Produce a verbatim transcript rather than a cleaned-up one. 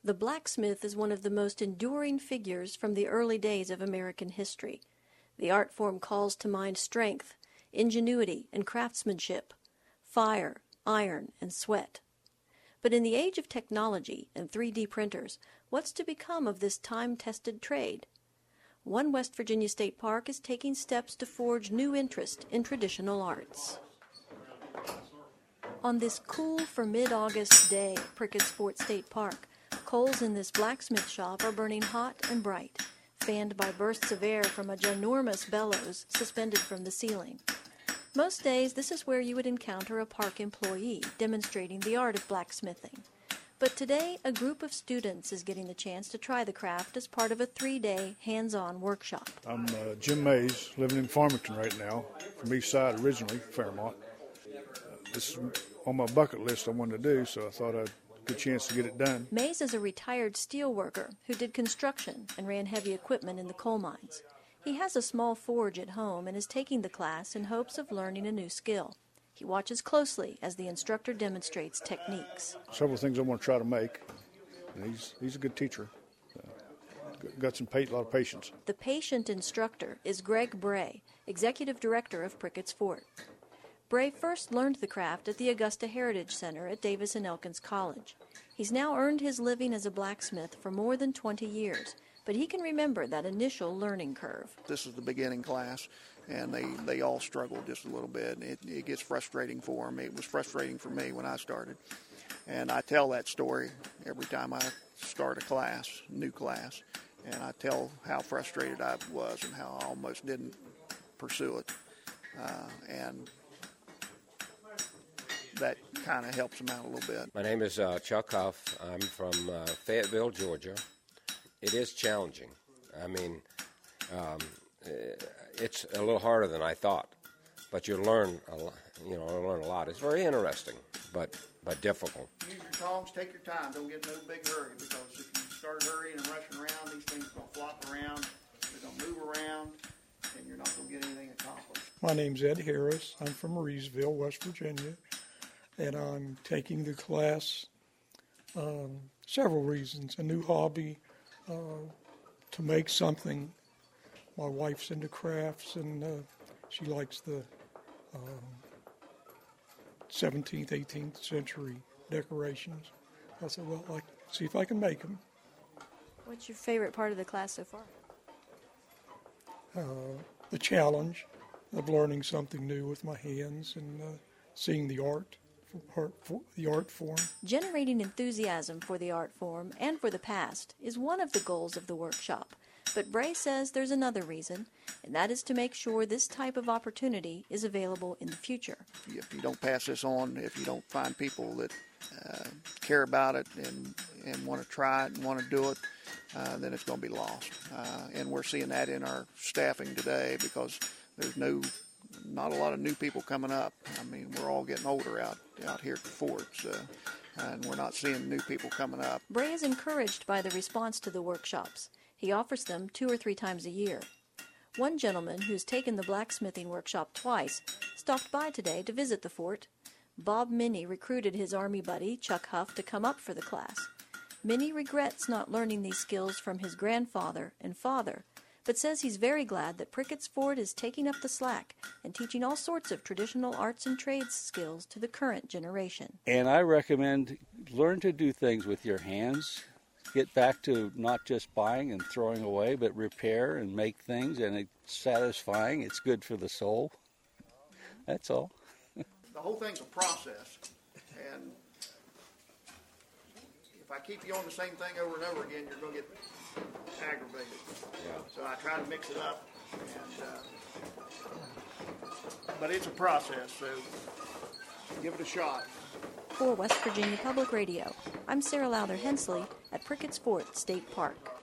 The blacksmith is one of the most enduring figures from the early days of American history. The art form calls to mind strength, ingenuity, and craftsmanship, fire, iron, and sweat. But in the age of technology and three D printers, what's to become of this time-tested trade? One West Virginia state park is taking steps to forge new interest in traditional arts. On this cool for mid-August day at Prickett's Fort State Park, coals in this blacksmith shop are burning hot and bright, fanned by bursts of air from a ginormous bellows suspended from the ceiling. Most days, this is where you would encounter a park employee demonstrating the art of blacksmithing. But today, a group of students is getting the chance to try the craft as part of a three-day hands-on workshop. I'm uh, Jim Mays, living in Farmington right now, from East Side originally, Fairmont. Uh, this is on my bucket list I wanted to do, so I thought I'd good chance to get it done. Mays is a retired steel worker who did construction and ran heavy equipment in the coal mines. He has a small forge at home and is taking the class in hopes of learning a new skill. He watches closely as the instructor demonstrates techniques. Several things I want to try to make. And he's he's a good teacher. Uh, got some pa- a lot of patience. The patient instructor is Greg Bray, executive director of Prickett's Fort. Bray first learned the craft at the Augusta Heritage Center at Davis and Elkins College. He's now earned his living as a blacksmith for more than twenty years, but he can remember that initial learning curve. This is the beginning class, and they, they all struggle just a little bit. It, it gets frustrating for them. It was frustrating for me when I started. And I tell that story every time I start a class, new class, and I tell how frustrated I was and how I almost didn't pursue it. Uh, and that kind of helps them out a little bit. My name is uh, Chuck Huff. I'm from uh, Fayetteville, Georgia. It is challenging. I mean, um, it's a little harder than I thought, but you learn a lot. You know, learn a lot. It's very interesting, but but difficult. Use your tongs. Take your time. Don't get in no big hurry, because if you start hurrying and rushing around, these things are going to flop around. They're going to move around, and you're not going to get anything accomplished. My name's Ed Harris. I'm from Mauriceville, West Virginia, and I'm taking the class um, several reasons. A new hobby, uh, to make something. My wife's into crafts, and uh, she likes the um, seventeenth, eighteenth century decorations. I said, well, I'll see if I can make them. What's your favorite part of the class so far? Uh, the challenge of learning something new with my hands and uh, seeing the art, art for, the art form. Generating enthusiasm for the art form and for the past is one of the goals of the workshop. But Bray says there's another reason, and that is to make sure this type of opportunity is available in the future. If you don't pass this on, if you don't find people that uh, care about it and, and want to try it and want to do it, uh, then it's going to be lost. Uh, and we're seeing that in our staffing today, because there's no, not a lot of new people coming up. I mean, we're all getting older out, out here at the forts, uh, and we're not seeing new people coming up. Bray is encouraged by the response to the workshops. He offers them two or three times a year. One gentleman who's taken the blacksmithing workshop twice stopped by today to visit the fort. Bob Minnie recruited his Army buddy, Chuck Huff, to come up for the class. Minnie regrets not learning these skills from his grandfather and father, but says he's very glad that Prickett's Fort is taking up the slack and teaching all sorts of traditional arts and trades skills to the current generation. And I recommend learn to do things with your hands. Get back to not just buying and throwing away, but repair and make things, and it's satisfying. It's good for the soul. That's all. The whole thing's a process, and if I keep you on the same thing over and over again, you're going to get aggravated. Yeah. So I try to mix it up, and, uh, but it's a process, so give it a shot. For West Virginia Public Radio, I'm Sarah Lowther Hensley at Prickett's Fort State Park.